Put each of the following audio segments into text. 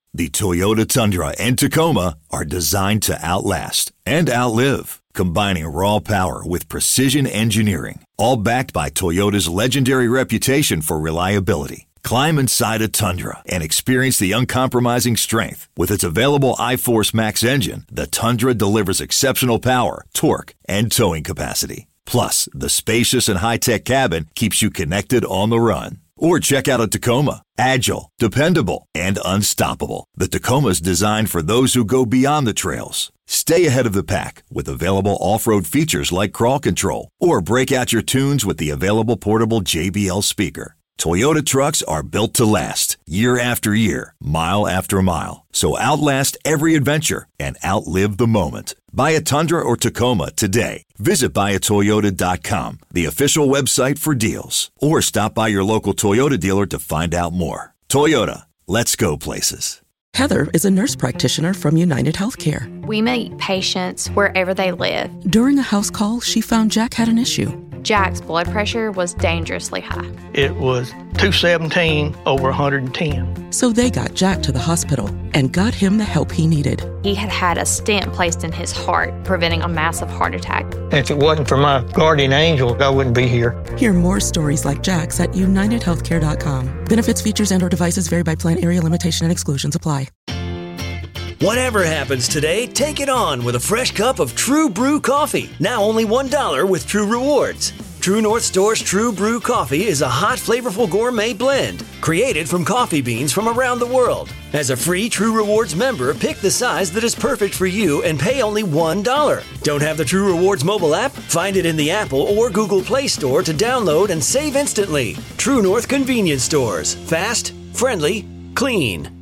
The Toyota Tundra and Tacoma are designed to outlast and outlive, combining raw power with precision engineering, all backed by Toyota's legendary reputation for reliability. Climb inside a Tundra and experience the uncompromising strength. With its available iForce Max engine, the Tundra delivers exceptional power, torque, and towing capacity. Plus, the spacious and high-tech cabin keeps you connected on the run. Or check out a Tacoma. Agile, dependable, and unstoppable. The Tacoma's designed for those who go beyond the trails. Stay ahead of the pack with available off-road features like crawl control. Or break out your tunes with the available portable JBL speaker. Toyota trucks are built to last, year after year, mile after mile. So outlast every adventure and outlive the moment. Buy a Tundra or Tacoma today. Visit buyatoyota.com, the official website for deals. Or stop by your local Toyota dealer to find out more. Toyota, let's go places. Heather is a nurse practitioner from United Healthcare. We meet patients wherever they live. During a house call, she found Jack had an issue. Jack's blood pressure was dangerously high. It was 217 over 110. So they got Jack to the hospital and got him the help he needed. He had had a stent placed in his heart, preventing a massive heart attack. If it wasn't for my guardian angel, I wouldn't be here. Hear more stories like Jack's at UnitedHealthcare.com. Benefits, features, and/or devices vary by plan, area, limitation, and exclusions apply. Whatever happens today, take it on with a fresh cup of True Brew coffee. Now only $1 with True Rewards. True North Store's True Brew coffee is a hot, flavorful gourmet blend created from coffee beans from around the world. As a free True Rewards member, pick the size that is perfect for you and pay only $1. Don't have the True Rewards mobile app? Find it in the Apple or Google Play Store to download and save instantly. True North Convenience Stores. Fast, friendly, clean.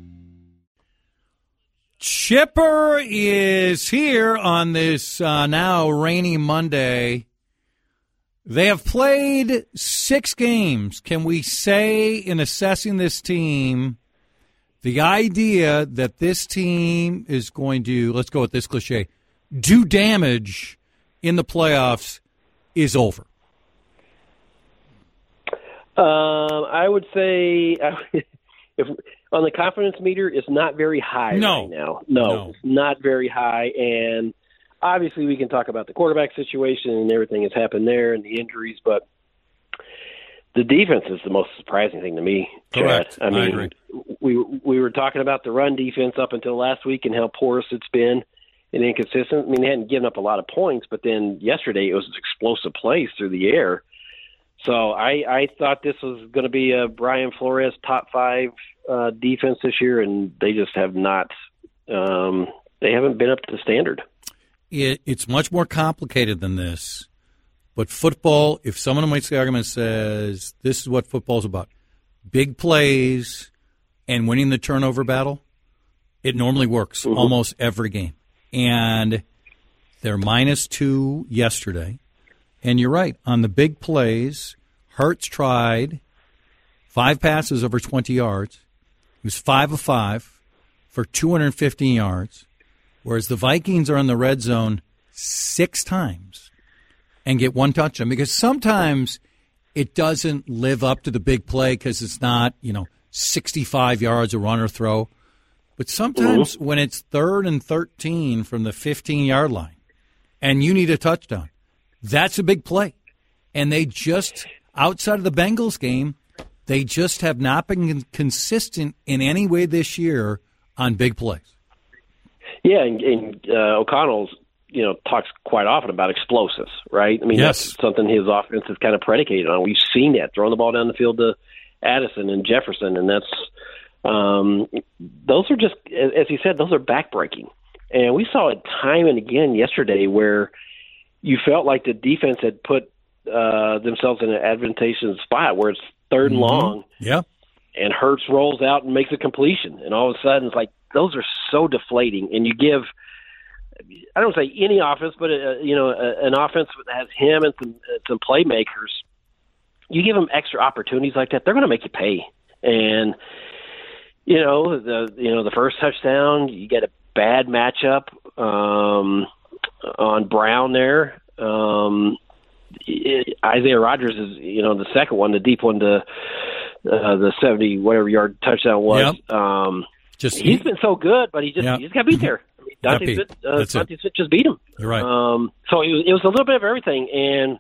Chipper is here on this now rainy Monday. They have played 6 games. Can we say, in assessing this team, the idea that this team is going to, let's go with this cliche, do damage in the playoffs is over? I would say if on the confidence meter, it's not very high right now. No, it's not very high. And obviously we can talk about the quarterback situation and everything that's happened there and the injuries, but the defense is the most surprising thing to me, Chad. Correct. I mean, agree. we were talking about the run defense up until last week and how porous it's been and inconsistent. I mean, they hadn't given up a lot of points, but then yesterday it was explosive plays through the air. So I thought this was going to be a Brian Flores top 5 defense this year, and they just have not. They haven't been up to the standard. It's much more complicated than this. But football, if someone makes the argument says this is what football's about, big plays and winning the turnover battle, it normally works almost every game. And they're -2 yesterday. And you're right, on the big plays, Hurts tried 5 passes over 20 yards. He was 5 of 5 for 215 yards, whereas the Vikings are in the red zone 6 times and get 1 touchdown. Because sometimes it doesn't live up to the big play because it's not, 65 yards a run or throw. But sometimes when it's 3rd and 13 from the 15-yard line and you need a touchdown, that's a big play. And they just, outside of the Bengals game, they just have not been consistent in any way this year on big plays. Yeah, and O'Connell's, talks quite often about explosives, right? I mean, That's something his offense is kind of predicated on. We've seen that, throwing the ball down the field to Addison and Jefferson, and that's those are just, as he said, those are backbreaking. And we saw it time and again yesterday where you felt like the defense had put themselves in an advantageous spot where it's 3rd and long. Yeah. And Hurts rolls out and makes a completion. And all of a sudden it's like those are so deflating. And you give, I don't say any offense, but, an offense that has him and some playmakers, you give them extra opportunities like that, they're going to make you pay. And, the first touchdown, you get a bad matchup on Brown there. Isaiah Rodgers is, the second one, the deep one, to the 70 whatever yard touchdown was. Yep. He's been so good, but he just got to be there. Dante Fitz just beat him. You're right. So it was a little bit of everything, and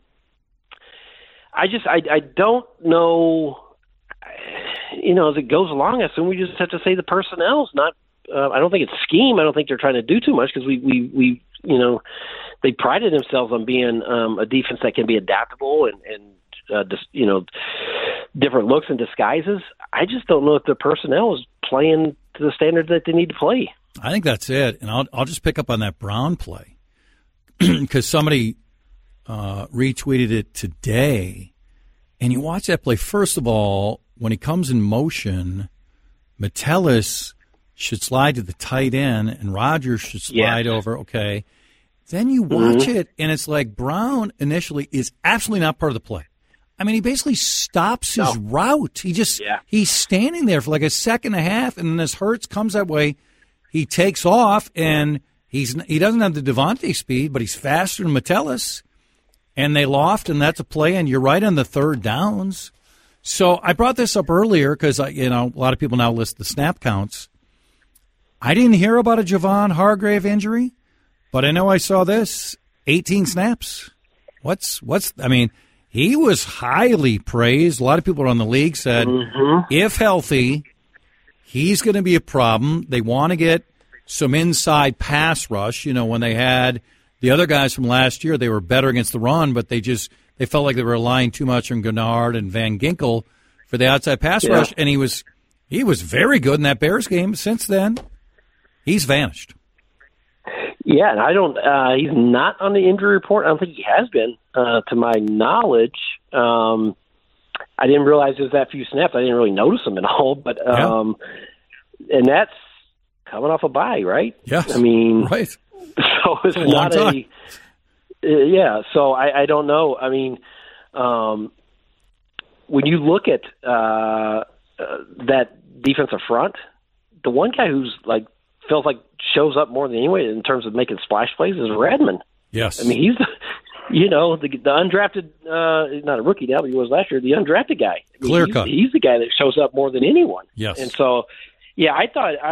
I don't know. As it goes along, I assume we just have to say the personnel's not. I don't think it's scheme. I don't think they're trying to do too much because we they prided themselves on being a defense that can be adaptable and different looks and disguises. I just don't know if the personnel is playing to the standard that they need to play. I think that's it, and I'll just pick up on that Brown play because somebody retweeted it today, and you watch that play. First of all, when he comes in motion, Metellus should slide to the tight end, and Rodgers should slide over. Okay, then you watch it, and it's like Brown initially is absolutely not part of the play. I mean, he basically stops his route. He's standing there for like a second and a half, and then as Hurts comes that way, he takes off, and he doesn't have the Devontae speed, but he's faster than Metellus, and they loft, and that's a play, and you're right on the third downs. So I brought this up earlier because a lot of people now list the snap counts. I didn't hear about a Javon Hargrave injury, but I know I saw this 18 snaps. He was highly praised. A lot of people around the league said, if healthy, he's going to be a problem. They want to get some inside pass rush. When they had the other guys from last year, they were better against the run, but they felt like they were relying too much on Gennard and Van Ginkel for the outside pass rush, and he was very good in that Bears game. Since then, he's vanished. Yeah, and I don't. He's not on the injury report. I don't think he has been, to my knowledge. I didn't realize there was that few snaps. I didn't really notice them at all. But and that's coming off a bye, right? Yes. I mean, right. So it's not a. Yeah. So I don't know. I mean, when you look at that defensive front, the one guy who's feels like shows up more than anyway in terms of making splash plays is Redmond. Yes. I mean, he's the undrafted, not a rookie now, but he was last year, the undrafted guy. Clear cut. He's the guy that shows up more than anyone. Yes. And so, I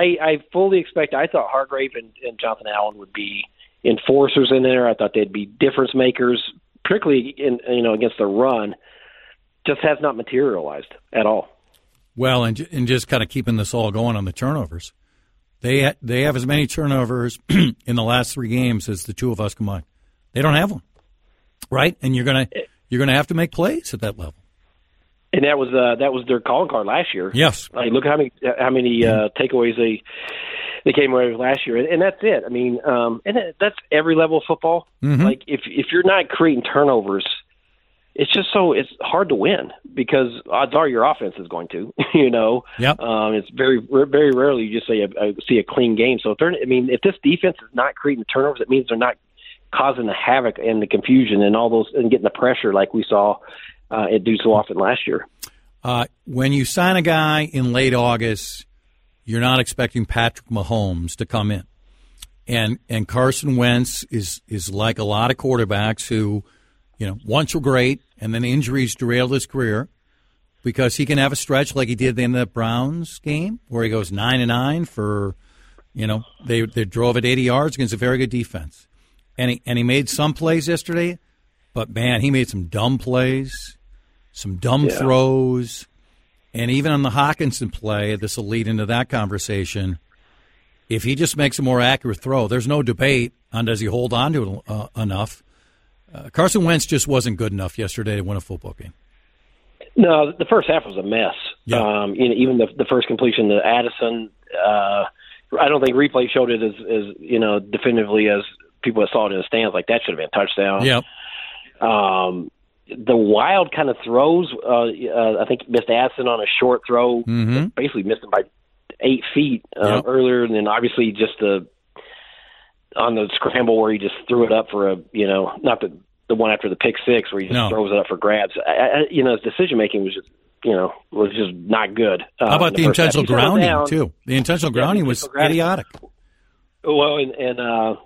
thought Hargrave and Jonathan Allen would be enforcers in there. I thought they'd be difference makers, particularly against the run. Just has not materialized at all. Well, and just kind of keeping this all going on the turnovers. They have as many turnovers in the last 3 games as the two of us combined. They don't have one, right? And you're gonna have to make plays at that level. And that was their calling card last year. Yes. Look how many takeaways they came away with last year, and that's it. I mean, that's every level of football. Mm-hmm. Like if you're not creating turnovers, it's hard to win because odds are your offense is going to, Yep. It's very, very rarely you just see a clean game. So if this defense is not creating turnovers, it means they're not causing the havoc and the confusion and all those and getting the pressure like we saw it do so often last year. When you sign a guy in late August, you're not expecting Patrick Mahomes to come in, and Carson Wentz is like a lot of quarterbacks who, once were great, and then injuries derailed his career because he can have a stretch like he did at the end of the Browns game where he goes 9-9 for, they drove at 80 yards against a very good defense. And he made some plays yesterday, but, man, he made some dumb plays, some dumb throws. And even on the Hawkinson play, this will lead into that conversation. If he just makes a more accurate throw, there's no debate on does he hold on to it enough. Carson Wentz just wasn't good enough yesterday to win a football game. No, the first half was a mess. Yeah. Even the first completion to Addison, I don't think replay showed it as definitively as people that saw it in the stands. Like that should have been a touchdown. Yep. The wild kind of throws. I think missed Addison on a short throw. Mm-hmm. Basically missed him by 8 feet earlier, and then obviously just on the scramble where he just threw it up for not the one after the pick six where he just throws it up for grabs. His decision making was just not good. How about the intentional grounding too? The intentional grounding was idiotic. Well, and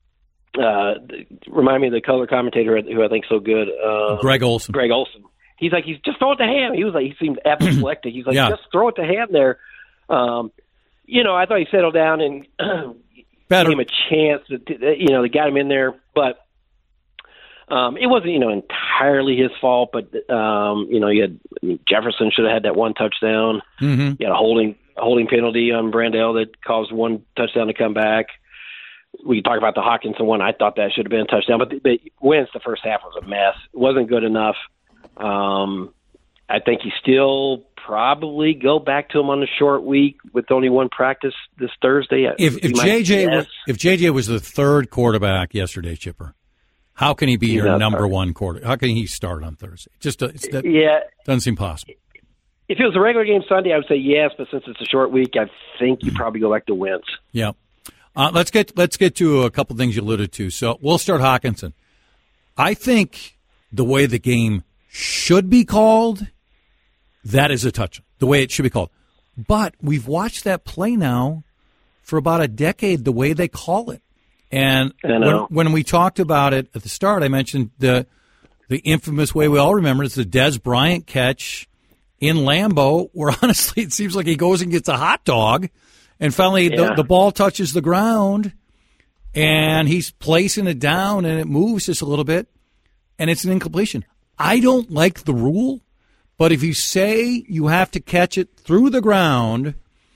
remind me of the color commentator who I think is so good, Greg Olson. He's just throw it to him. He seemed apoplectic. He's like, just throw it to him there. I thought he settled down and Better. gave him a chance. They got him in there, but it wasn't, entirely his fault. But Jefferson should have had that one touchdown. Mm-hmm. He had a holding penalty on Brandell that caused one touchdown to come back. We can talk about the Hockenson one. I thought that should have been a touchdown, but Wentz, the first half was a mess. It wasn't good enough. I think he still probably go back to him on the short week with only one practice this Thursday. If JJ was the third quarterback yesterday, Chipper, how can he be your number one quarterback? How can he start on Thursday? Doesn't seem possible. If it was a regular game Sunday, I would say yes, but since it's a short week, I think you probably go back to Wentz. Yeah. Let's get to a couple things you alluded to. So we'll start Hockenson. I think the way the game should be called, that is a touchdown, the way it should be called. But we've watched that play now for about a decade, the way they call it. And when we talked about it at the start, I mentioned the infamous way we all remember it's the Dez Bryant catch in Lambeau, where honestly it seems like he goes and gets a hot dog, and finally the ball touches the ground, and he's placing it down, and it moves just a little bit, and it's an incompletion. I don't like the rule, but if you say you have to catch it through the ground,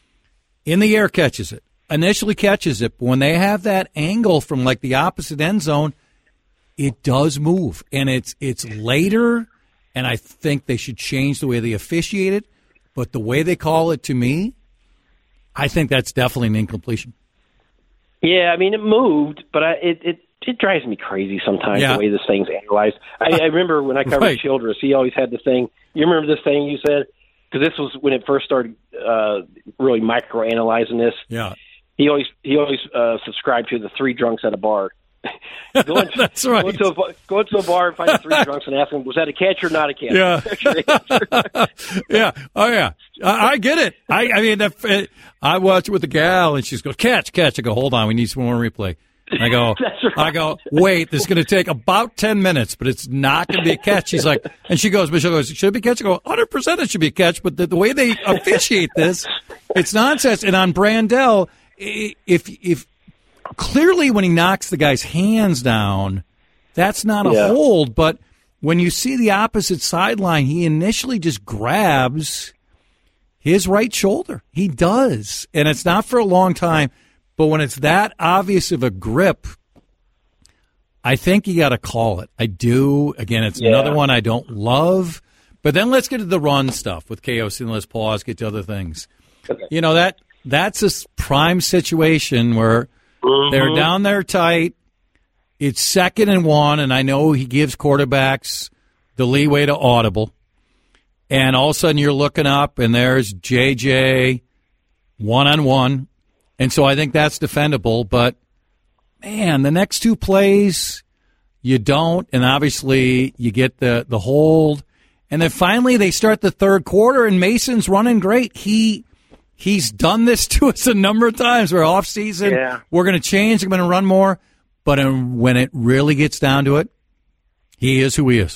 in the air catches it, initially catches it, but when they have that angle from like the opposite end zone, it does move, and it's later. And I think they should change the way they officiate it. But the way they call it, to me, I think that's definitely an incompletion. Yeah, I mean, it moved, but it drives me crazy sometimes the way this thing's analyzed. I remember when I covered Childress, he always had this thing. You remember this thing you said? Because this was when it first started really micro-analyzing this. Yeah. He always subscribed to the three drunks at a bar. That's right. Go into a bar and find three drunks and ask them, was that a catch or not a catch? Yeah. Yeah. Oh, yeah. I get it. I mean, I watch it with the gal, and she goes, catch. I go, hold on, we need some more replay. And I go, wait, this is going to take about 10 minutes, but it's not going to be a catch. She's like, and Michelle goes, should it be a catch? I go, 100% it should be a catch, but the way they officiate this, it's nonsense. And on Brandell, if clearly when he knocks the guy's hands down, that's not a hold, but when you see the opposite sideline, he initially just grabs his right shoulder. He does, and it's not for a long time. But when it's that obvious of a grip, I think you got to call it. I do. Again, it's another one I don't love. But then let's get to the run stuff with KOC, and let's pause, get to other things. Okay. That's a prime situation where they're down there tight. It's 2nd and 1, and I know he gives quarterbacks the leeway to audible. And all of a sudden you're looking up, and there's JJ one-on-one. And so I think that's defendable, but, man, the next two plays, you don't, and obviously you get the hold. And then finally they start the third quarter, and Mason's running great. He's done this to us a number of times. We're off season. Yeah. We're going to change. I'm going to run more. But when it really gets down to it, he is who he is.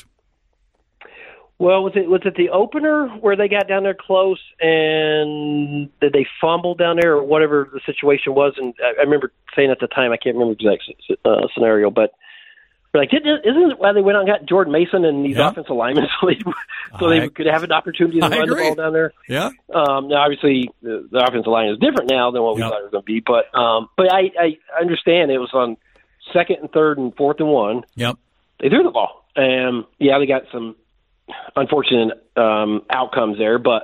Well, was it the opener where they got down there close and did they fumble down there or whatever the situation was? And I remember saying at the time, I can't remember the exact scenario, but like, isn't it why they went out and got Jordan Mason and these offensive linemen so they could have an opportunity to run the ball down there? Yeah. Now, obviously, the offensive line is different now than what we thought it was going to be, but I understand it was on 2nd and 3rd and 4th and 1. Yep. They threw the ball. And, they got some unfortunate outcomes there, but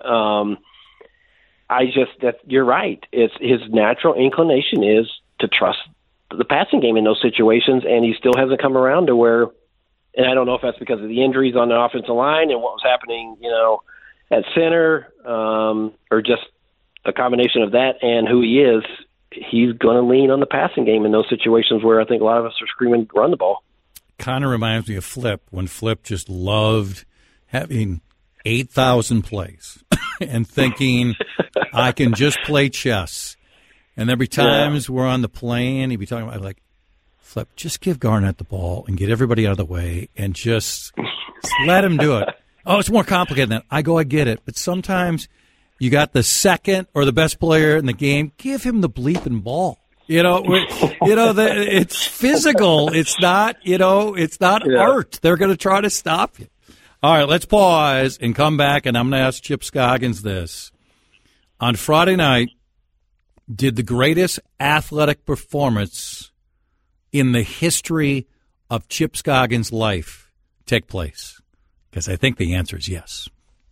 you're right. It's his natural inclination is to trust the passing game in those situations, and he still hasn't come around to where. And I don't know if that's because of the injuries on the offensive line and what was happening, at center, or just a combination of that and who he is. He's going to lean on the passing game in those situations where I think a lot of us are screaming, run the ball. Kind of reminds me of Flip, when Flip just loved having 8,000 plays and thinking, I can just play chess. And there'd be times we're on the plane, he'd be talking about, like, Flip, just give Garnett the ball and get everybody out of the way and just let him do it. Oh, it's more complicated than that. I get it. But sometimes You got the second or the best player in the game. Give him the bleeping ball. It's physical. It's not, art. They're going to try to stop you. All right, let's pause and come back, and I'm going to ask Chip Scoggins this. On Friday night, did the greatest athletic performance in the history of Chip Scoggins' life take place? Because I think the answer is yes.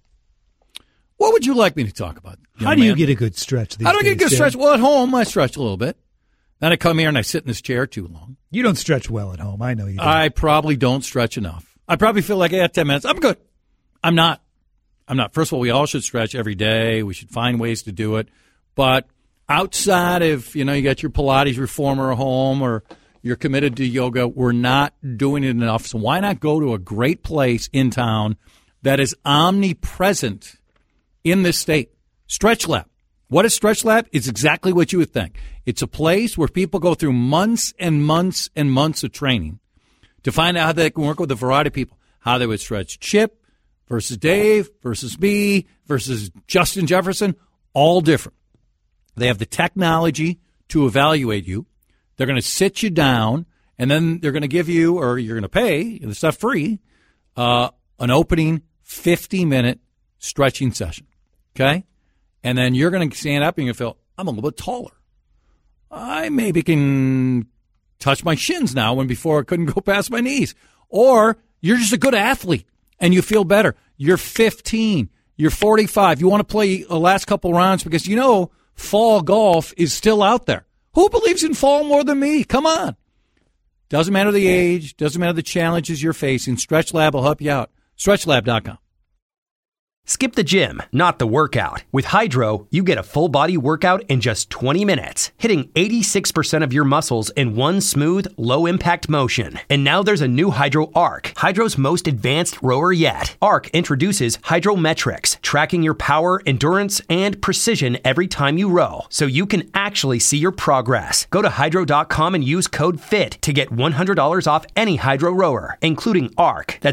What would you like me to talk about? How do you get a good stretch these days? How do I get a good stretch? Well, at home, I stretch a little bit. Then I come here and I sit in this chair too long. You don't stretch well at home. I know you don't. I probably don't stretch enough. I probably feel like I had 10 minutes. I'm good. I'm not. First of all, we all should stretch every day. We should find ways to do it. But outside of, you got your Pilates reformer at home or you're committed to yoga, we're not doing it enough. So why not go to a great place in town that is omnipresent in this state? Stretch Lab. What is Stretch Lab? It's exactly what you would think. It's a place where people go through months and months and months of training to find out how they can work with a variety of people, how they would stretch Chip versus Dave versus me versus Justin Jefferson, all different. They have the technology to evaluate you. They're going to sit you down, and then they're going to give you, or you're going to pay, the stuff free, an opening 50-minute stretching session, okay? And then you're going to stand up and you're going to feel, I'm a little bit taller. I maybe can touch my shins now when before I couldn't go past my knees. Or you're just a good athlete and you feel better. You're 15. You're 45. You want to play the last couple rounds because fall golf is still out there. Who believes in fall more than me? Come on. Doesn't matter the age. Doesn't matter the challenges you're facing. Stretch Lab will help you out. StretchLab.com. Skip the gym, not the workout. With Hydro, you get a full-body workout in just 20 minutes, hitting 86% of your muscles in one smooth, low-impact motion. And now there's a new Hydro Arc, Hydro's most advanced rower yet. Arc introduces Hydrometrics, tracking your power, endurance, and precision every time you row, so you can actually see your progress. Go to Hydro.com and use code FIT to get $100 off any Hydro rower, including Arc. That's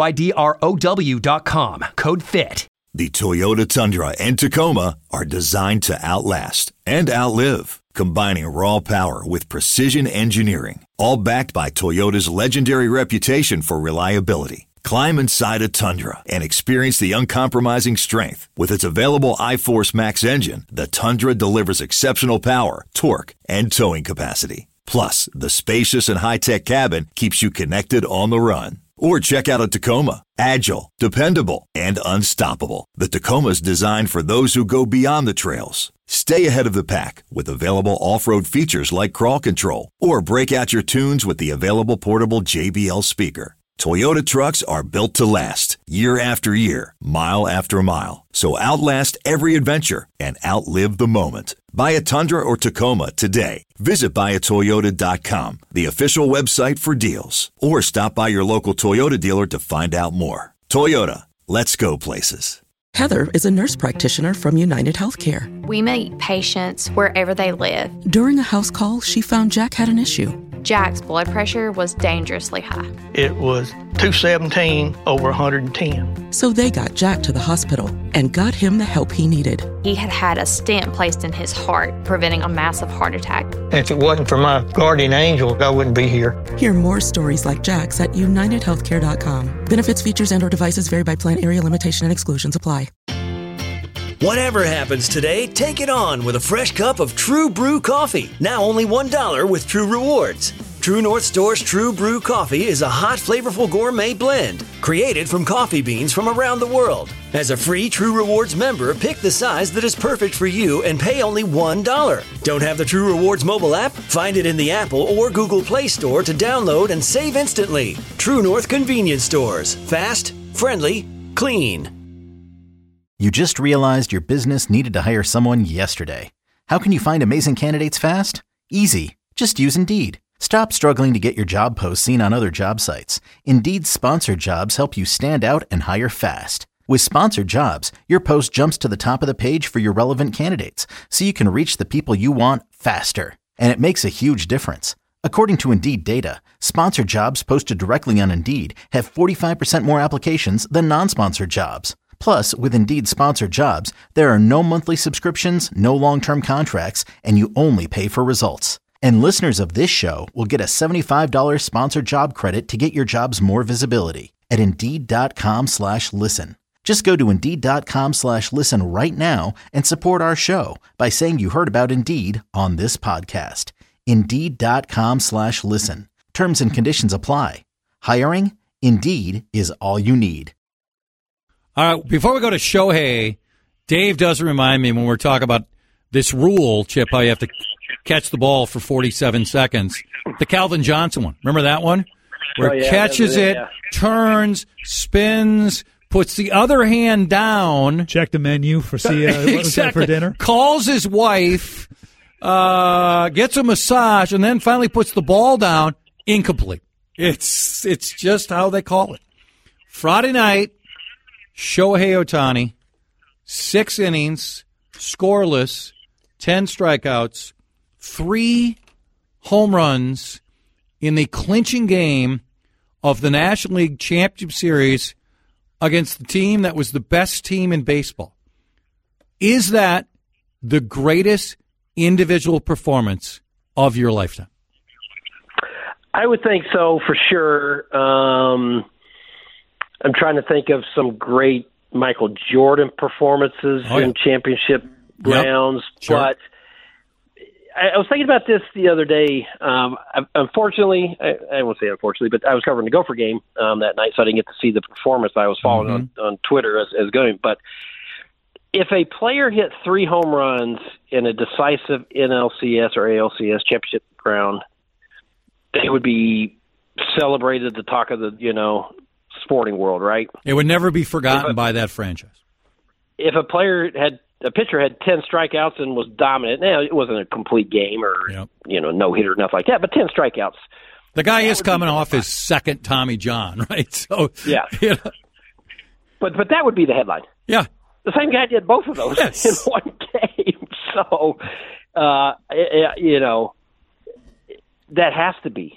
HYDROW.com. Code FIT. The Toyota Tundra and Tacoma are designed to outlast and outlive, combining raw power with precision engineering, all backed by Toyota's legendary reputation for reliability. Climb inside a Tundra and experience the uncompromising strength. With its available iForce Max engine, the Tundra delivers exceptional power, torque, and towing capacity. Plus, the spacious and high-tech cabin keeps you connected on the run. Or check out a Tacoma. Agile, dependable, and unstoppable. The Tacoma's designed for those who go beyond the trails. Stay ahead of the pack with available off-road features like crawl control. Or break out your tunes with the available portable JBL speaker. Toyota trucks are built to last, year after year, mile after mile. So outlast every adventure and outlive the moment. Buy a Tundra or Tacoma today. Visit buyatoyota.com, the official website for deals. Or stop by your local Toyota dealer to find out more. Toyota, let's go places. Heather is a nurse practitioner from United Healthcare. We meet patients wherever they live. During a house call, she found Jack had an issue. Jack's blood pressure was dangerously high. It was 217 over 110. So they got Jack to the hospital and got him the help he needed. He had had a stent placed in his heart, preventing a massive heart attack. If it wasn't for my guardian angel, I wouldn't be here. Hear more stories like Jack's at UnitedHealthcare.com. Benefits, features, and/or devices vary by plan, area, limitation, and exclusions apply. Whatever happens today, take it on with a fresh cup of True Brew coffee. Now only $1 with True Rewards. True North Store's True Brew coffee is a hot, flavorful gourmet blend created from coffee beans from around the world. As a free True Rewards member, pick the size that is perfect for you and pay only $1. Don't have the True Rewards mobile app? Find it in the Apple or Google Play Store to download and save instantly. True North Convenience Stores. Fast, friendly, clean. You just realized your business needed to hire someone yesterday. How can you find amazing candidates fast? Easy. Just use Indeed. Stop struggling to get your job posts seen on other job sites. Indeed's sponsored jobs help you stand out and hire fast. With sponsored jobs, your post jumps to the top of the page for your relevant candidates, so you can reach the people you want faster. And it makes a huge difference. According to Indeed data, sponsored jobs posted directly on Indeed have 45% more applications than non-sponsored jobs. Plus, with Indeed Sponsored Jobs, there are no monthly subscriptions, no long-term contracts, and you only pay for results. And listeners of this show will get a $75 sponsored job credit to get your jobs more visibility at Indeed.com/listen. Just go to Indeed.com/listen right now and support our show by saying you heard about Indeed on this podcast. Indeed.com/listen. Terms and conditions apply. Hiring? Indeed is all you need. All right, before we go to Shohei, Dave does remind me when we're talking about this rule, Chip, how you have to catch the ball for 47 seconds. The Calvin Johnson one. Remember that one? Where it catches it, turns, spins, puts the other hand down. Check the menu for what was that for dinner? Calls his wife, gets a massage, and then finally puts the ball down. Incomplete. It's just how they call it. Friday night, Shohei Ohtani, 6 innings, scoreless, 10 strikeouts, 3 home runs in the clinching game of the National League Championship Series against the team that was the best team in baseball. Is that the greatest individual performance of your lifetime? I would think so, for sure. I'm trying to think of some great Michael Jordan performances in championship rounds. Sure. But I was thinking about this the other day. Unfortunately, I won't say unfortunately, but I was covering the Gopher game that night, so I didn't get to see the performance. I was following on Twitter as going. But if a player hit 3 home runs in a decisive NLCS or ALCS championship round, they would be celebrated the talk of the, sporting world, right? It would never be forgotten by that franchise. If a pitcher had 10 strikeouts and was dominant, now it wasn't a complete game or no hitter, nothing like that, but 10 strikeouts. The guy is coming off his second Tommy John, right? So yeah, but that would be the headline. Yeah, the same guy did both of those in one game. So that has to be,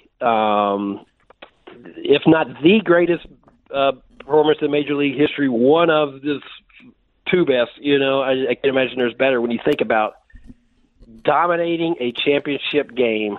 if not the greatest performance in Major League history, one of the 2 best. I can imagine there's better when you think about dominating a championship game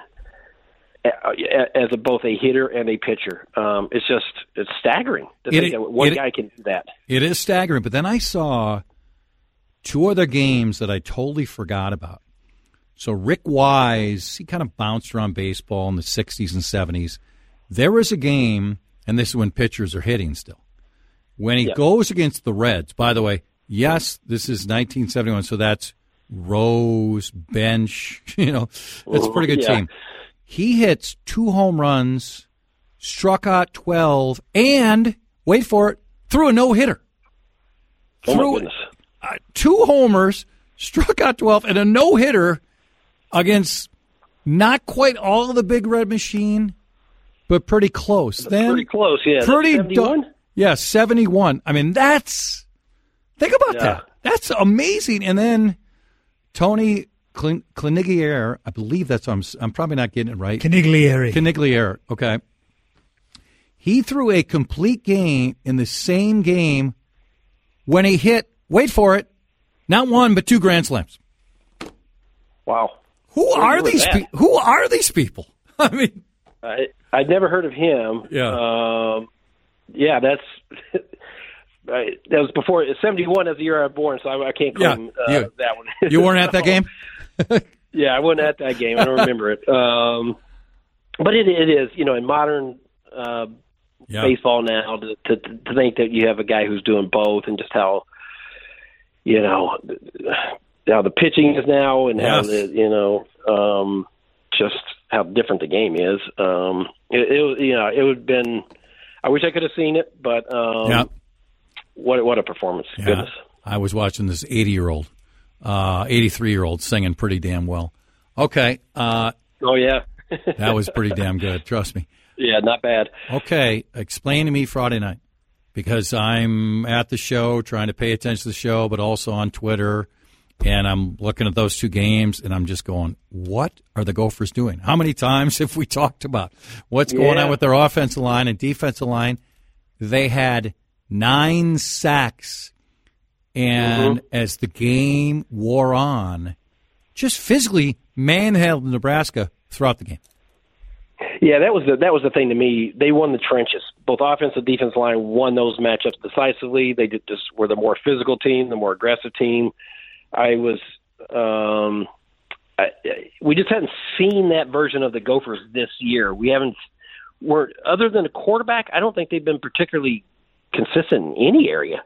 as both a hitter and a pitcher. It's staggering to think that one guy can do that. It is staggering, but then I saw 2 other games that I totally forgot about. So Rick Wise, he kind of bounced around baseball in the 60s and 70s. There was a game, and this is when pitchers are hitting still, when he goes against the Reds. By the way, yes, this is 1971, so that's Rose, Bench. That's a pretty good team. He hits 2 home runs, struck out 12, and, wait for it, threw a no-hitter. Oh, my goodness. 2 homers, struck out 12, and a no-hitter against not quite all of the Big Red Machine, but pretty close. Pretty close, yeah. Pretty 71? 71. I mean, think about that. That's amazing. And then Tony Conigliere, I believe I'm probably not getting it right. Conigliere, okay. He threw a complete game in the same game when he hit, wait for it, not 1 but 2 Grand Slams. Wow. Who are these people? I mean, I'd never heard of him. Yeah. That's that was before 71 is the year I was born, so I can't claim that one. You weren't at that game? Yeah, I wasn't at that game. I don't remember it. But it is, in modern baseball now to think that you have a guy who's doing both, and just how how the pitching is now, and how just how different the game is. It would have been. I wish I could have seen it, but what a performance! Yeah. Goodness. I was watching this 80-year-old, 83-year-old singing pretty damn well. Okay. Oh yeah, that was pretty damn good. Trust me. Yeah, not bad. Okay, explain to me Friday night, because I'm at the show trying to pay attention to the show, but also on Twitter. And I'm looking at those 2 games, and I'm just going, what are the Gophers doing? How many times have we talked about what's going on with their offensive line and defensive line? They had 9 sacks And as the game wore on, just physically manhandled Nebraska throughout the game. Yeah, that was the thing to me. They won the trenches. Both offensive and defensive line won those matchups decisively. They just were the more physical team, the more aggressive team. We just hadn't seen that version of the Gophers this year. Other than the quarterback, I don't think they've been particularly consistent in any area.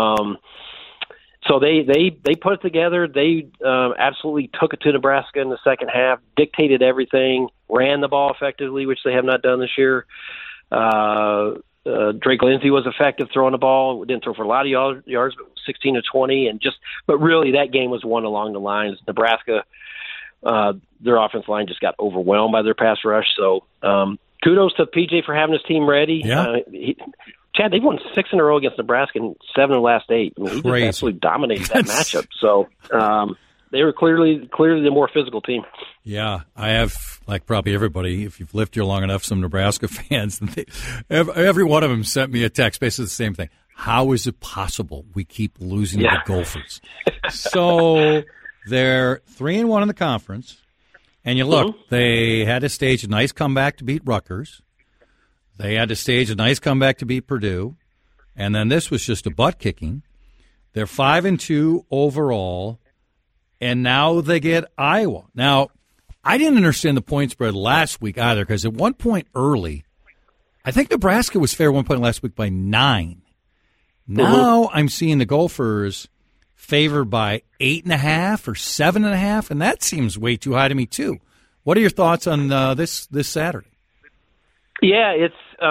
So they put it together. They absolutely took it to Nebraska in the second half, dictated everything, ran the ball effectively, which they have not done this year. Drake Lindsey was effective throwing the ball. Didn't throw for a lot of yards, but 16 to 20, but really that game was won along the lines. Nebraska, their offensive line just got overwhelmed by their pass rush. So kudos to PJ for having his team ready. Yeah. Chad, they've won 6 in a row against Nebraska and 7 of the last 8. I mean, he just absolutely dominated that matchup. So they were clearly the more physical team. Yeah, I have, like probably everybody, if you've lived here long enough, some Nebraska fans, every one of them sent me a text, basically the same thing. How is it possible we keep losing to the Gophers? So they're 3-1 in the conference, and you look, they had to stage a nice comeback to beat Rutgers. They had to stage a nice comeback to beat Purdue, and then this was just a butt kicking. They're 5-2 overall, and now they get Iowa. Now, I didn't understand the point spread last week either, because at one point early, I think Nebraska was fair 1 point last week by 9. Now I'm seeing the Gophers favored by 8.5 or 7.5, and that seems way too high to me too. What are your thoughts on this Saturday? Yeah, it's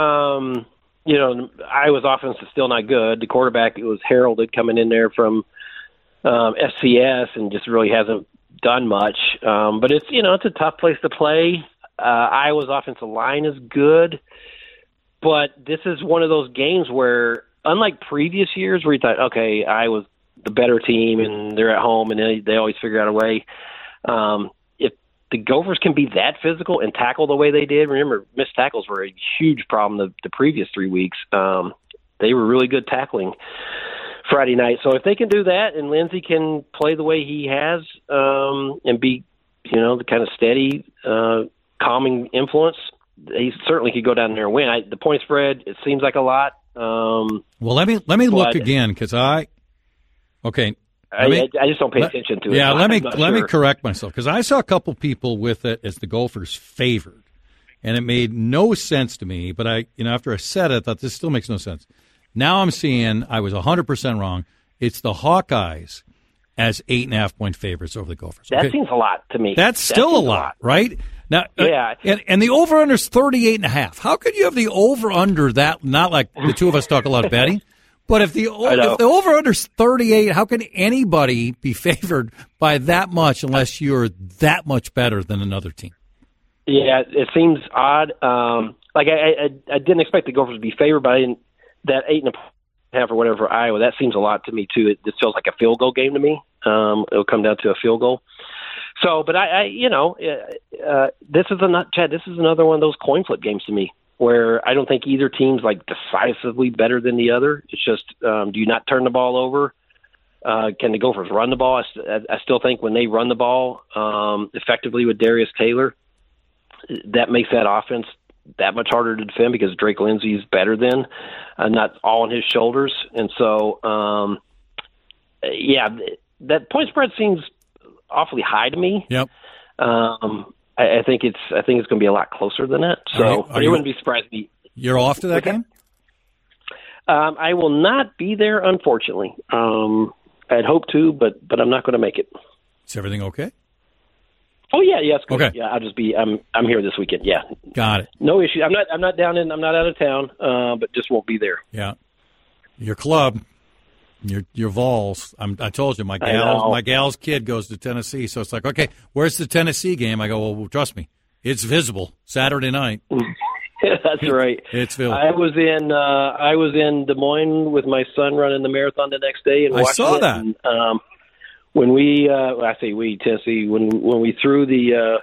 Iowa's offense is still not good. The quarterback, it was heralded coming in there from FCS and just really hasn't done much. But it's a tough place to play. Iowa's offensive line is good, but this is one of those games where, unlike previous years where you thought, okay, Iowa's the better team and they're at home and they always figure out a way. If the Gophers can be that physical and tackle the way they did, remember, missed tackles were a huge problem the previous 3 weeks. They were really good tackling Friday night. So if they can do that and Lindsey can play the way he has and be, the kind of steady, calming influence, he certainly could go down there and win. The point spread, it seems like a lot. Well, let me look again because I just don't pay attention to it. Yeah, let me correct myself because I saw a couple people with it as the Gophers favored, and it made no sense to me. But after I said it, I thought this still makes no sense. Now I'm seeing I was 100% wrong. It's the Hawkeyes as 8.5-point favorites over the Gophers. That seems a lot to me. That's still a lot, right? Now, yeah. And the over-under is 38.5. How could you have the over-under that, not like the two of us talk a lot of betting, but if the over-under is 38, how can anybody be favored by that much unless you're that much better than another team? Yeah, it seems odd. I didn't expect the Gophers to be favored by that 8.5 or whatever for Iowa. That seems a lot to me, too. It just feels like a field goal game to me. It'll come down to a field goal. So, but this is another one of those coin flip games to me where I don't think either team's like decisively better than the other. It's just, do you not turn the ball over? Can the Gophers run the ball? I still think when they run the ball effectively with Darius Taylor, that makes that offense that much harder to defend because Drake Lindsey is better than, not all on his shoulders. And so, that point spread seems awfully high to me. Yep. I think it's going to be a lot closer than that. So it wouldn't be surprised. You're off to that game? I will not be there, unfortunately. I'd hope to, but I'm not going to make it. Is everything okay? Oh yeah, it's good. Okay. Yeah, I'll just be. I'm here this weekend. Yeah. Got it. No issue. I'm not out of town, but just won't be there. Yeah. Your club. Your Vols. I told you my gal's kid goes to Tennessee, so it's like, okay, where's the Tennessee game? I go, well, trust me, it's visible Saturday night. That's right. It's visible. I was in Des Moines with my son running the marathon the next day and watching I saw that. And, when we, Tennessee, when we threw the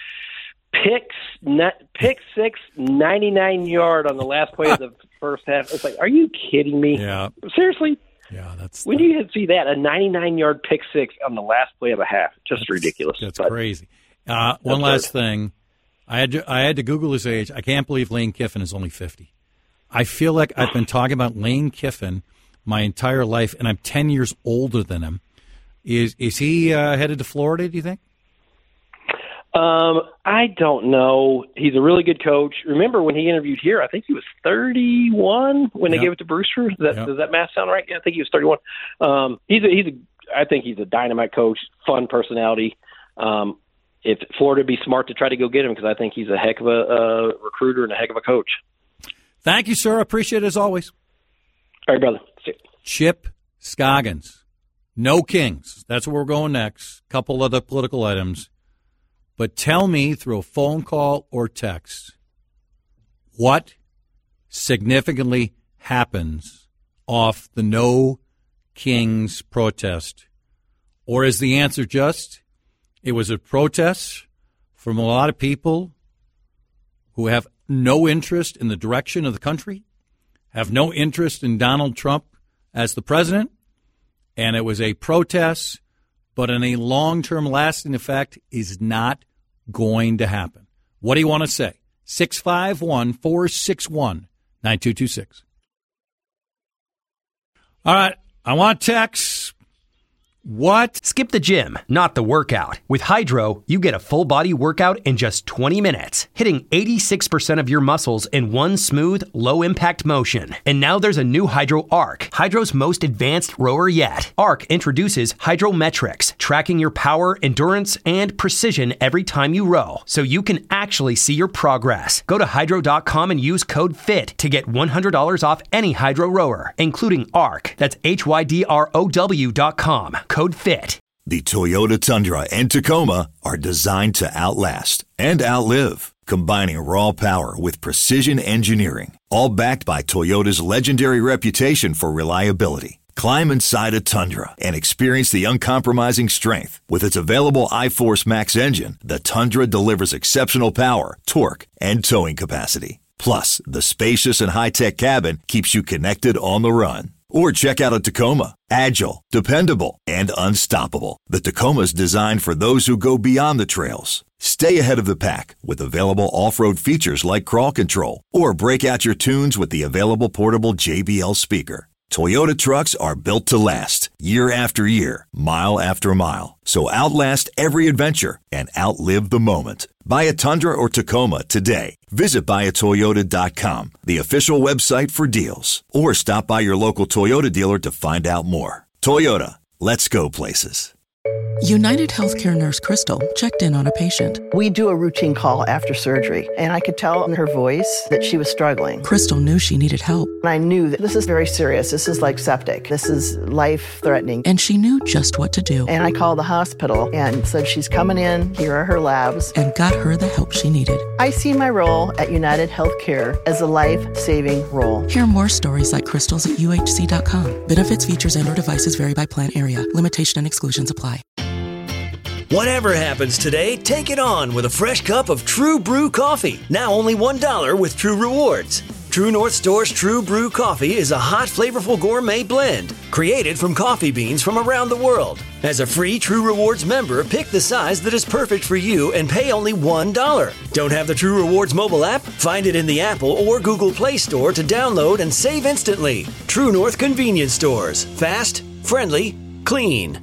pick six 99-yard on the last play of the first half, it's like, are you kidding me? Yeah. Seriously. Yeah, that's when do you see that? A 99-yard pick six on the last play of a half. Just ridiculous. That's crazy. One last thing. I had to Google his age. I can't believe Lane Kiffin is only 50. I feel like I've been talking about Lane Kiffin my entire life, and I'm 10 years older than him. Is he headed to Florida, do you think? I don't know. He's a really good coach. Remember when he interviewed here, I think he was 31 when they gave it to Brewster. Does that math sound right? Yeah, I think he was 31. I think he's a dynamite coach, fun personality. If Florida would be smart to try to go get him, because I think he's a heck of a recruiter and a heck of a coach. Thank you, sir. Appreciate it as always. All right, brother. See you. Chip Scoggins. No Kings. That's where we're going next. Couple other political items. But tell me through a phone call or text, what significantly happens off the No Kings protest? Or is the answer just, it was a protest from a lot of people who have no interest in the direction of the country, have no interest in Donald Trump as the president, and it was a protest, but in a long-term lasting effect is not going to happen. What do you want to say? 651-461-9226. All right, I want text. What? Skip the gym, not the workout. With Hydro, you get a full body workout in just 20 minutes, hitting 86% of your muscles in one smooth, low impact motion. And now there's a new Hydro Arc, Hydro's most advanced rower yet. Arc introduces Hydrometrics, tracking your power, endurance, and precision every time you row, so you can actually see your progress. Go to hydro.com and use code FIT to get $100 off any Hydro rower, including Arc. That's HYDROW.com. Code FIT. The Toyota Tundra and Tacoma are designed to outlast and outlive, combining raw power with precision engineering, all backed by Toyota's legendary reputation for reliability. Climb inside a Tundra and experience the uncompromising strength. With its available iForce Max engine, the Tundra delivers exceptional power, torque, and towing capacity. Plus, the spacious and high-tech cabin keeps you connected on the run. Or check out a Tacoma. Agile, dependable, and unstoppable. The Tacoma's designed for those who go beyond the trails. Stay ahead of the pack with available off-road features like crawl control. Or break out your tunes with the available portable JBL speaker. Toyota trucks are built to last, year after year, mile after mile. So outlast every adventure and outlive the moment. Buy a Tundra or Tacoma today. Visit buyatoyota.com, the official website for deals. Or stop by your local Toyota dealer to find out more. Toyota, let's go places. United Healthcare nurse Crystal checked in on a patient. We do a routine call after surgery, and I could tell in her voice that she was struggling. Crystal knew she needed help. And I knew that this is very serious. This is like septic. This is life-threatening. And she knew just what to do. And I called the hospital and said, she's coming in, here are her labs. And got her the help she needed. I see my role at United Healthcare as a life-saving role. Hear more stories like Crystal's at UHC.com. Benefits, features, and/or devices vary by plan area. Limitation and exclusions apply. Whatever happens today, take it on with a fresh cup of True Brew coffee. Now only $1 with True Rewards. True North Store's True Brew coffee is a hot, flavorful gourmet blend created from coffee beans from around the world. As a free True Rewards member, pick the size that is perfect for you and pay only $1. Don't have the True Rewards mobile app? Find it in the Apple or Google Play Store to download and save instantly. True North convenience stores. Fast, friendly, clean.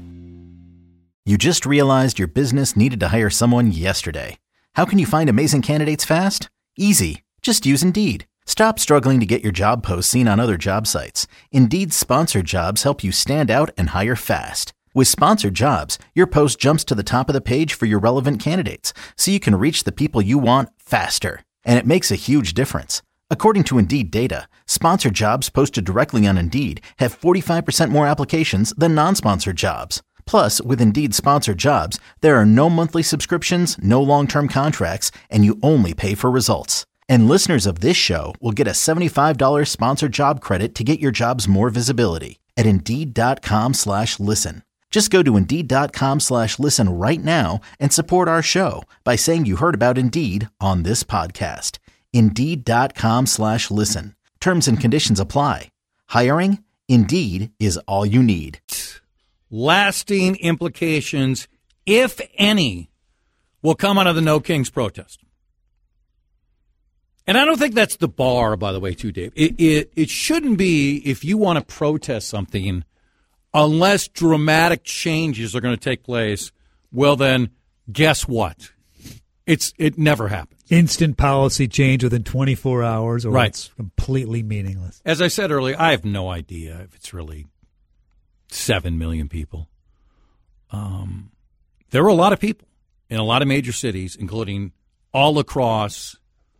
You just realized your business needed to hire someone yesterday. How can you find amazing candidates fast? Easy. Just use Indeed. Stop struggling to get your job posts seen on other job sites. Indeed's sponsored jobs help you stand out and hire fast. With sponsored jobs, your post jumps to the top of the page for your relevant candidates, so you can reach the people you want faster. And it makes a huge difference. According to Indeed data, sponsored jobs posted directly on Indeed have 45% more applications than non-sponsored jobs. Plus, with Indeed sponsored jobs, there are no monthly subscriptions, no long-term contracts, and you only pay for results. And listeners of this show will get a $75 sponsored job credit to get your jobs more visibility at Indeed.com/listen. Just go to Indeed.com/listen right now and support our show by saying you heard about Indeed on this podcast. Indeed.com/listen. Terms and conditions apply. Hiring? Indeed is all you need. Lasting implications, if any, will come out of the No Kings protest. And I don't think that's the bar, by the way, too, Dave. It shouldn't be, if you want to protest something, unless dramatic changes are going to take place, well, then guess what? It never happens. Instant policy change within 24 hours, or right. It's completely meaningless. As I said earlier, I have no idea if it's really 7 million people. There were a lot of people in a lot of major cities, including all across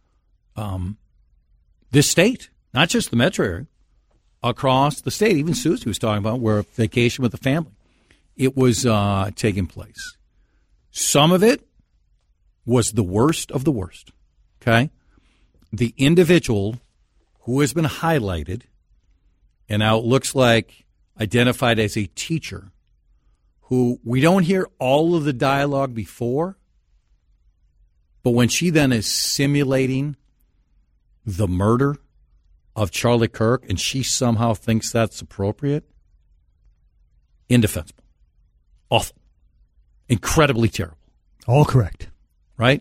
this state, not just the metro area, across the state. Even Susie was talking about where vacation with the family. It was taking place. Some of it was the worst of the worst, okay? The individual who has been highlighted and now it looks like identified as a teacher who we don't hear all of the dialogue before, but when she then is simulating the murder of Charlie Kirk and she somehow thinks that's appropriate, indefensible, awful, incredibly terrible. All correct. Right?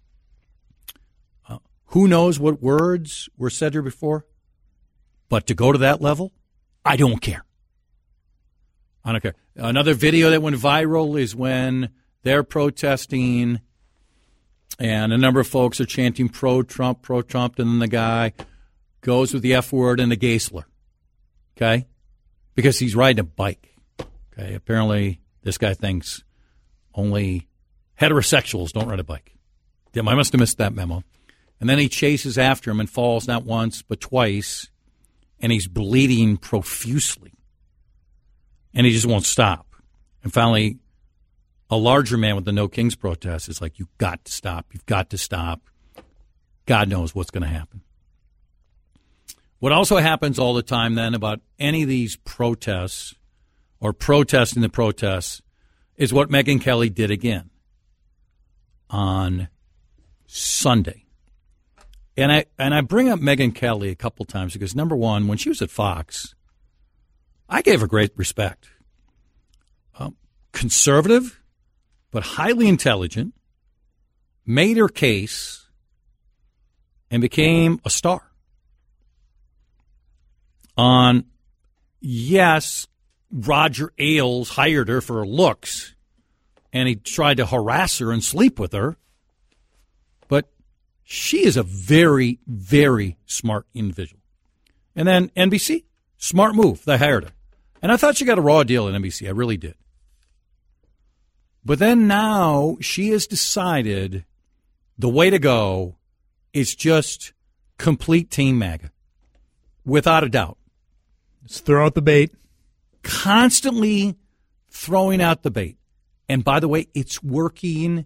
Who knows what words were said here before? But to go to that level, I don't care. I don't care. Another video that went viral is when they're protesting and a number of folks are chanting pro-Trump, and then the guy goes with the F word and the gay slur. Okay? Because he's riding a bike. Okay? Apparently, this guy thinks only heterosexuals don't ride a bike. Damn, I must have missed that memo. And then he chases after him and falls not once but twice, and he's bleeding profusely. And he just won't stop. And finally, a larger man with the No Kings protest is like, you've got to stop. You've got to stop. God knows what's going to happen. What also happens all the time then about any of these protests or protesting the protests is what Megyn Kelly did again on Sunday. And I bring up Megyn Kelly a couple times because, number one, when she was at Fox, I gave her great respect. Conservative, but highly intelligent, made her case, and became a star. Yes, Roger Ailes hired her for her looks, and he tried to harass her and sleep with her. But she is a very, very smart individual. And then NBC, smart move. They hired her. And I thought she got a raw deal at NBC. I really did. But then now she has decided the way to go is just complete Team MAGA. Without a doubt. Just throw out the bait. Constantly throwing out the bait. And by the way, it's working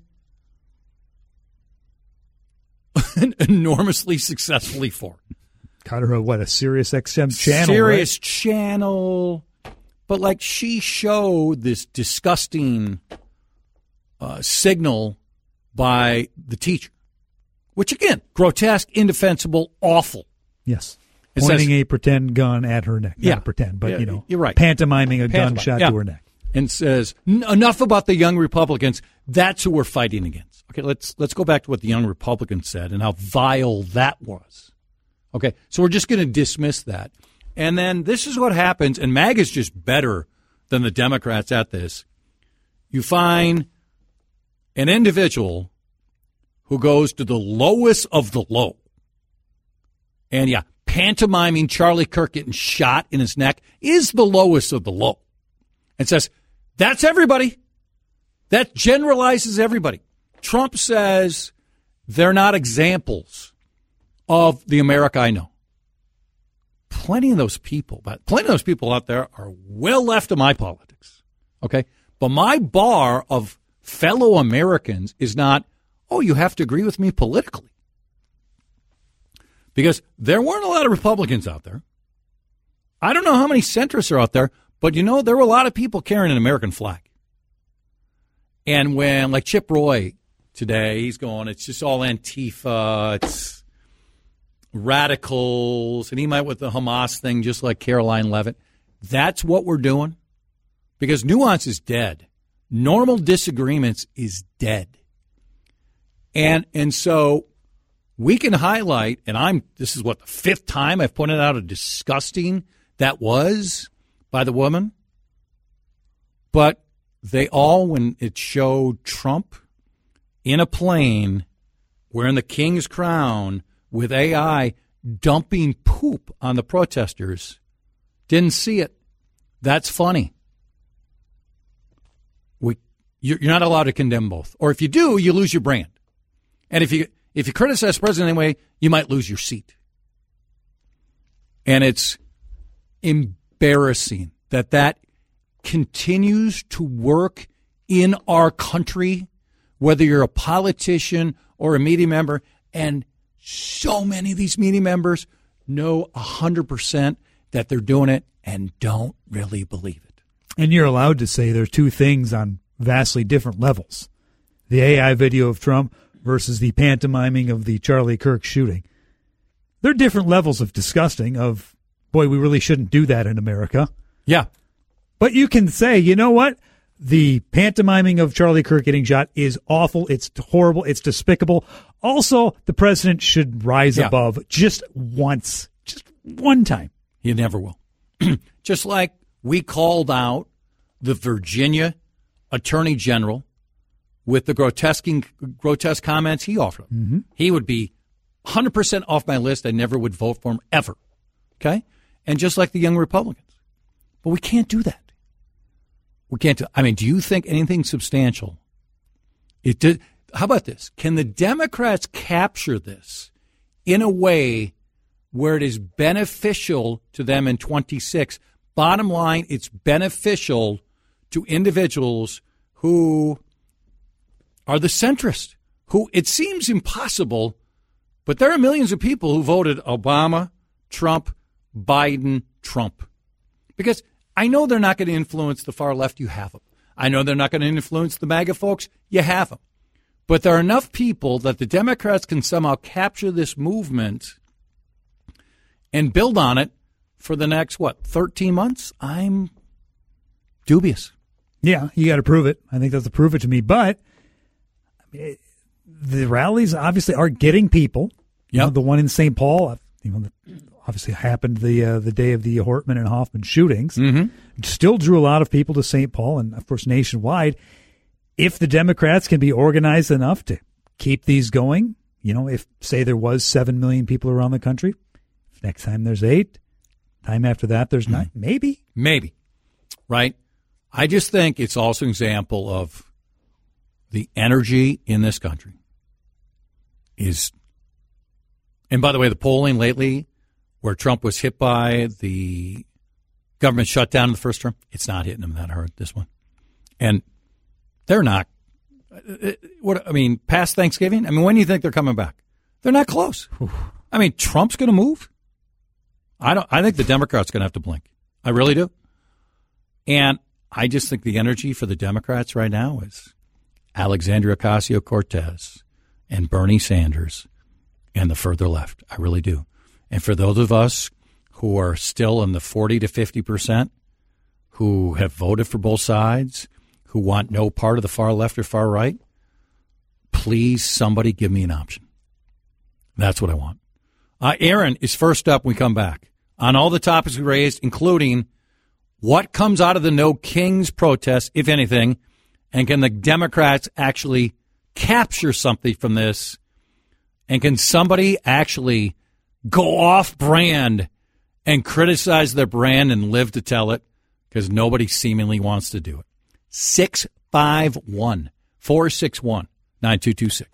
enormously successfully for her. Got her a Sirius XM channel, Sirius right? channel. But like she showed this disgusting signal by the teacher, which again, grotesque, indefensible, awful. Yes. Pointing a pretend gun at her neck. Yeah. Not pretend, but, you're right. Pantomiming a gunshot to her neck. And says, enough about the young Republicans. That's who we're fighting against. Okay, let's go back to what the young Republicans said and how vile that was. Okay, so we're just going to dismiss that. And then this is what happens, and MAGA is just better than the Democrats at this. You find an individual who goes to the lowest of the low. And, pantomiming Charlie Kirk getting shot in his neck is the lowest of the low. And says, that's everybody. That generalizes everybody. Trump says they're not examples of the America I know. Plenty of those people out there are well left of my politics. Okay? But my bar of fellow Americans is not, you have to agree with me politically. Because there weren't a lot of Republicans out there. I don't know how many centrists are out there, but there were a lot of people carrying an American flag. And when, like Chip Roy today, he's going, it's just all Antifa, it's radicals, and he might with the Hamas thing, just like Caroline Leavitt. that's what we're doing? Because nuance is dead. Normal disagreements is dead. And so we can highlight, and this is what, the 5th time I've pointed out how disgusting that was by the woman. But they all, when it showed Trump in a plane wearing the king's crown with AI dumping poop on the protesters, didn't see it. That's funny. You're not allowed to condemn both. Or if you do, you lose your brand. And if you criticize the president anyway, you might lose your seat. And it's embarrassing that continues to work in our country, whether you're a politician or a media member. And so many of these media members know 100% that they're doing it and don't really believe it. And you're allowed to say there's two things on vastly different levels. The AI video of Trump versus the pantomiming of the Charlie Kirk shooting. They're different levels of disgusting, of, boy, we really shouldn't do that in America. Yeah. But you can say, you know what? The pantomiming of Charlie Kirk getting shot is awful. It's horrible. It's despicable. Also, the president should rise above just once. Just one time. He never will. Just like we called out the Virginia Attorney General with the grotesque comments he offered. Mm-hmm. He would be 100% off my list. I never would vote for him ever. Okay? And just like the young Republicans. But we can't do that. We can't do. I mean, do you think anything substantial? It did. How about this? Can the Democrats capture this in a way where it is beneficial to them in 26? Bottom line, it's beneficial to individuals who are the centrist, who it seems impossible, but there are millions of people who voted Obama, Trump, Biden, Trump. Because I know they're not going to influence the far left. You have them. I know they're not going to influence the MAGA folks. You have them. But there are enough people that the Democrats can somehow capture this movement and build on it for the next, 13 months? I'm dubious. Yeah, you got to prove it. I think that's to prove it to me. But the rallies obviously are getting people. You know, the one in St. Paul, obviously happened the day of the Hortman and Hoffman shootings. Mm-hmm. Still drew a lot of people to St. Paul and, of course, nationwide. If the Democrats can be organized enough to keep these going, if, say, there was 7 million people around the country, next time there's 8, time after that there's 9, maybe. Maybe, right? I just think it's also an example of the energy in this country is, and by the way, the polling lately where Trump was hit by the government shutdown in the first term, it's not hitting him that hard, this one. And they're not, past Thanksgiving? When do you think they're coming back? They're not close. Trump's going to move. I think the Democrats going to have to blink. I really do. And I just think the energy for the Democrats right now is Alexandria Ocasio-Cortez and Bernie Sanders and the further left. I really do. And for those of us who are still in the 40 to 50%, who have voted for both sides, who want no part of the far left or far right, please, somebody give me an option. That's what I want. Aaron is first up when we come back on all the topics we raised, including what comes out of the No Kings protest, if anything, and can the Democrats actually capture something from this, and can somebody actually go off brand and criticize their brand and live to tell it, because nobody seemingly wants to do it. 651-461-9226.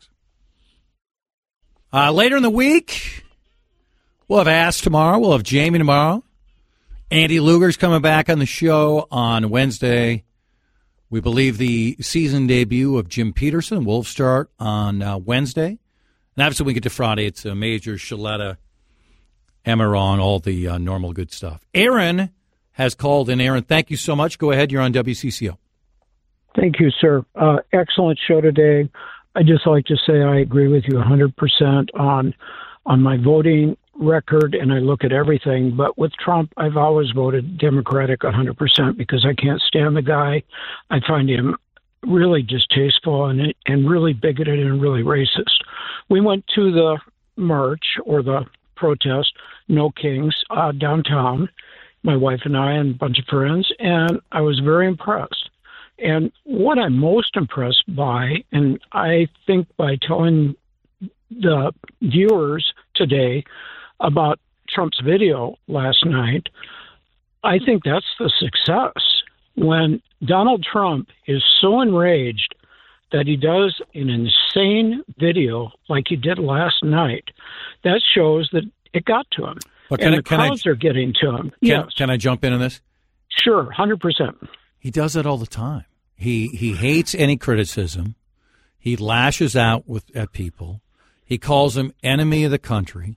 Later in the week, we'll have Ask tomorrow. We'll have Jamie tomorrow. Andy Luger's coming back on the show on Wednesday. We believe the season debut of Jim Peterson will start on Wednesday. And obviously, we get to Friday. It's a Major, Shaletta, Emeron, all the normal good stuff. Aaron has called in. Aaron, thank you so much. Go ahead. You're on WCCO. Thank you, sir. Excellent show today. I just like to say I agree with you 100% on my voting record and I look at everything. But with Trump, I've always voted Democratic 100% because I can't stand the guy. I find him really distasteful and really bigoted and really racist. We went to the march or the protest, No Kings, downtown, my wife and I and a bunch of friends, and I was very impressed. And what I'm most impressed by, and I think by telling the viewers today about Trump's video last night, I think that's the success. When Donald Trump is so enraged that he does an insane video like he did last night, that shows that it got to him. And the crowds are getting to him. Yes. Can I jump in on this? Sure, 100%. He does it all the time. He hates any criticism. He lashes out at people. He calls them enemy of the country.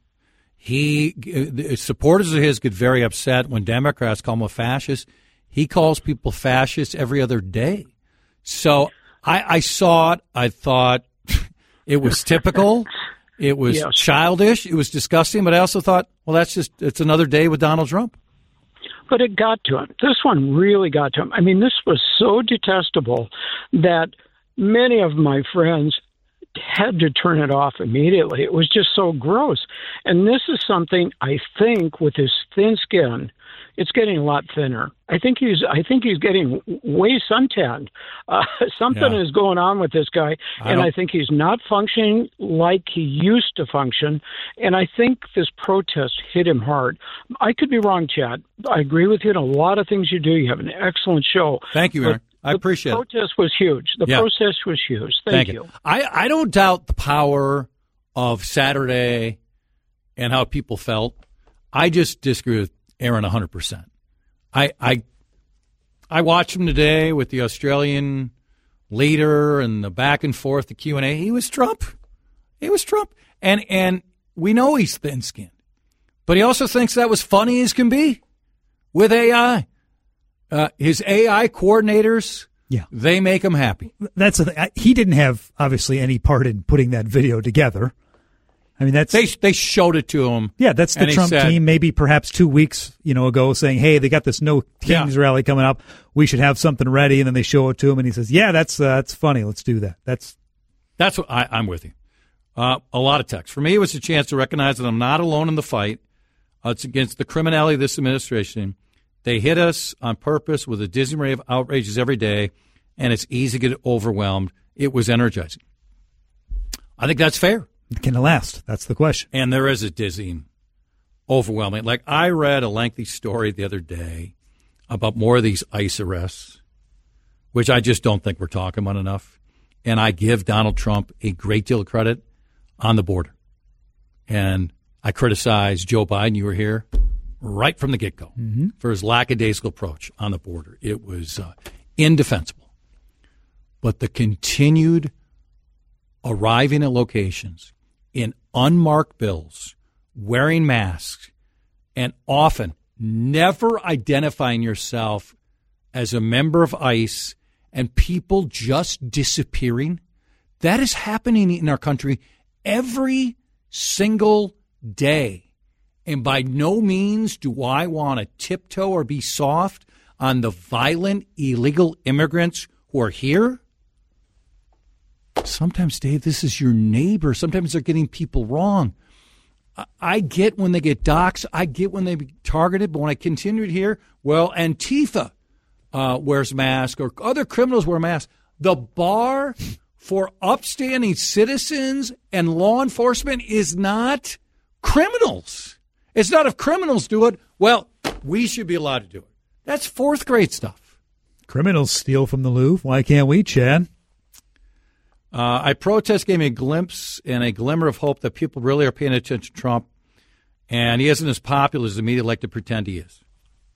Supporters of his get very upset when Democrats call him a fascist. He calls people fascists every other day. So I saw it. I thought it was typical. It was childish. It was disgusting. But I also thought, well, it's another day with Donald Trump. But it got to him. This one really got to him. I mean, this was so detestable that many of my friends had to turn it off immediately. It was just so gross. And this is something I think with his thin skin, it's getting a lot thinner. I think he's getting way suntanned. Something is going on with this guy, and I think he's not functioning like he used to function. And I think this protest hit him hard. I could be wrong, Chad. I agree with you in a lot of things you do. You have an excellent show. Thank you, Aaron. I appreciate it. The protest was huge. The protest was huge. Thank you. I don't doubt the power of Saturday and how people felt. I just disagree with Aaron 100%. I watched him today with the Australian leader and the back and forth, the Q&A. He was Trump. And we know he's thin-skinned. But he also thinks that was funny as can be with AI. His AI coordinators, they make him happy. That's he didn't have, obviously, any part in putting that video together. I mean, they showed it to him. Yeah, that's the Trump team. Maybe perhaps 2 weeks, ago, saying, "Hey, they got this No Kings rally coming up. We should have something ready." And then they show it to him, and he says, "Yeah, that's funny. Let's do that." That's what I'm with you. A lot of text for me. It was a chance to recognize that I'm not alone in the fight. It's against the criminality of this administration. They hit us on purpose with a dizzying array of outrages every day, and it's easy to get overwhelmed. It was energizing. I think that's fair. Can it last? That's the question. And there is a dizzying, overwhelming. Like, I read a lengthy story the other day about more of these ICE arrests, which I just don't think we're talking about enough. And I give Donald Trump a great deal of credit on the border. And I criticize Joe Biden. You were here right from the get-go for his lackadaisical approach on the border. It was indefensible. But the continued arriving at locations in unmarked bills, wearing masks, and often never identifying yourself as a member of ICE, and people just disappearing, that is happening in our country every single day. And by no means do I want to tiptoe or be soft on the violent, illegal immigrants who are here. Sometimes, Dave, this is your neighbor. Sometimes they're getting people wrong. I get when they get doxxed. I get when they be targeted. But when I continue to hear, well, Antifa wears masks or other criminals wear masks, the bar for upstanding citizens and law enforcement is not criminals. It's not if criminals do it, well, we should be allowed to do it. That's fourth grade stuff. Criminals steal from the Louvre. Why can't we, Chad? I protest gave me a glimpse and a glimmer of hope that people really are paying attention to Trump, and he isn't as popular as the media like to pretend he is.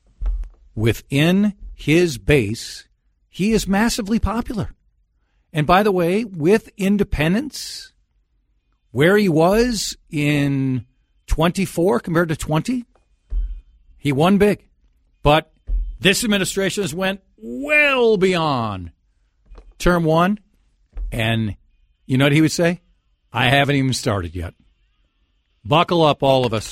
Within his base, he is massively popular. And by the way, with independents, where he was in 24 compared to 20, he won big. But this administration has went well beyond term one. And you know what he would say? I haven't even started yet. Buckle up, all of us.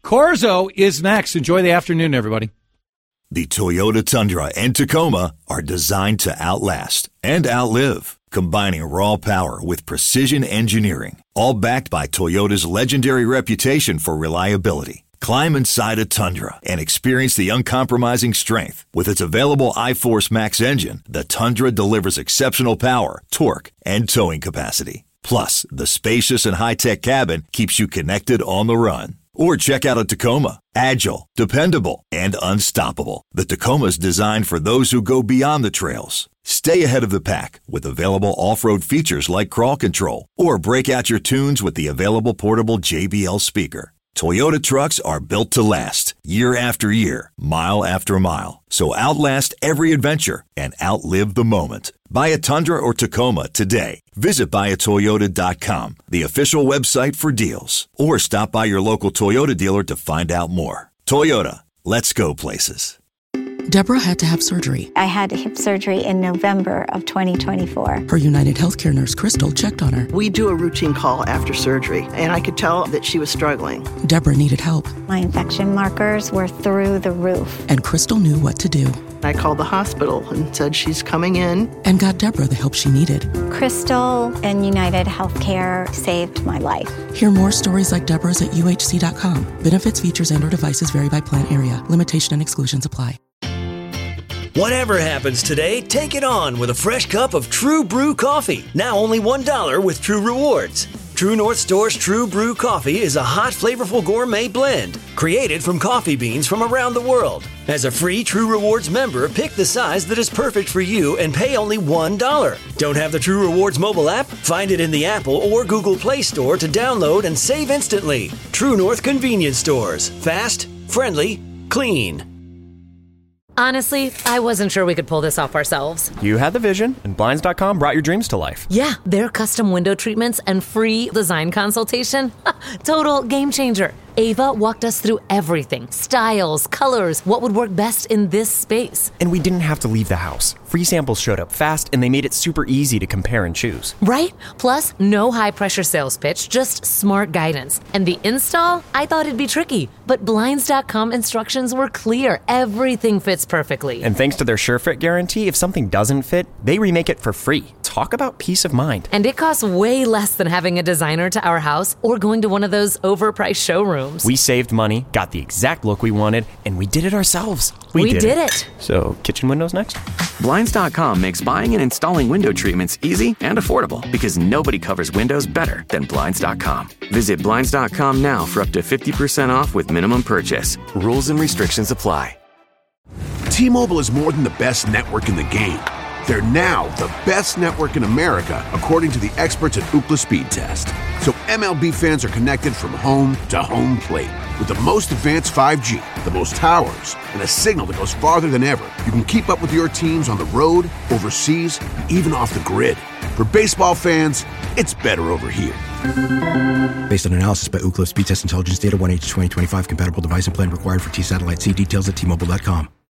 Corzo is next. Enjoy the afternoon, everybody. The Toyota Tundra and Tacoma are designed to outlast and outlive, combining raw power with precision engineering, all backed by Toyota's legendary reputation for reliability. Climb inside a Tundra and experience the uncompromising strength. With its available iForce Max engine, the Tundra delivers exceptional power, torque, and towing capacity. Plus, the spacious and high-tech cabin keeps you connected on the run. Or check out a Tacoma. Agile, dependable, and unstoppable. The Tacoma's designed for those who go beyond the trails. Stay ahead of the pack with available off-road features like crawl control. Or break out your tunes with the available portable JBL speaker. Toyota trucks are built to last, year after year, mile after mile. So outlast every adventure and outlive the moment. Buy a Tundra or Tacoma today. Visit buyatoyota.com, the official website for deals. Or stop by your local Toyota dealer to find out more. Toyota, let's go places. Deborah had to have surgery. I had hip surgery in November of 2024. Her United Healthcare nurse, Crystal, checked on her. We do a routine call after surgery, and I could tell that she was struggling. Deborah needed help. My infection markers were through the roof. And Crystal knew what to do. I called the hospital and said she's coming in. And got Deborah the help she needed. Crystal and United Healthcare saved my life. Hear more stories like Deborah's at uhc.com. Benefits, features, and/or devices vary by plan area. Limitation and exclusions apply. Whatever happens today, take it on with a fresh cup of True Brew coffee. Now only $1 with True Rewards. True North Store's True Brew coffee is a hot, flavorful gourmet blend created from coffee beans from around the world. As a free True Rewards member, pick the size that is perfect for you and pay only $1. Don't have the True Rewards mobile app? Find it in the Apple or Google Play Store to download and save instantly. True North Convenience Stores. Fast, friendly, clean. Honestly, I wasn't sure we could pull this off ourselves. You had the vision, and Blinds.com brought your dreams to life. Yeah, their custom window treatments and free design consultation. Total game changer. Ava walked us through everything. Styles, colors, what would work best in this space. And we didn't have to leave the house. Free samples showed up fast, and they made it super easy to compare and choose. Right? Plus, no high-pressure sales pitch, just smart guidance. And the install? I thought it'd be tricky, but Blinds.com instructions were clear. Everything fits perfectly. And thanks to their SureFit guarantee, if something doesn't fit, they remake it for free. Talk about peace of mind. And it costs way less than having a designer to our house or going to one of those overpriced showrooms. We saved money, got the exact look we wanted, and we did it ourselves. We did it. So, kitchen windows next? Blinds.com makes buying and installing window treatments easy and affordable because nobody covers windows better than Blinds.com. Visit Blinds.com now for up to 50% off with minimum purchase. Rules and restrictions apply. T-Mobile is more than the best network in the game. They're now the best network in America, according to the experts at Ookla Speed Test. So MLB fans are connected from home to home plate. With the most advanced 5G, the most towers, and a signal that goes farther than ever, you can keep up with your teams on the road, overseas, and even off the grid. For baseball fans, it's better over here. Based on analysis by Ookla Speed Test Intelligence Data, 1H2025 compatible device and plan required for T-Satellite. See details at T-Mobile.com.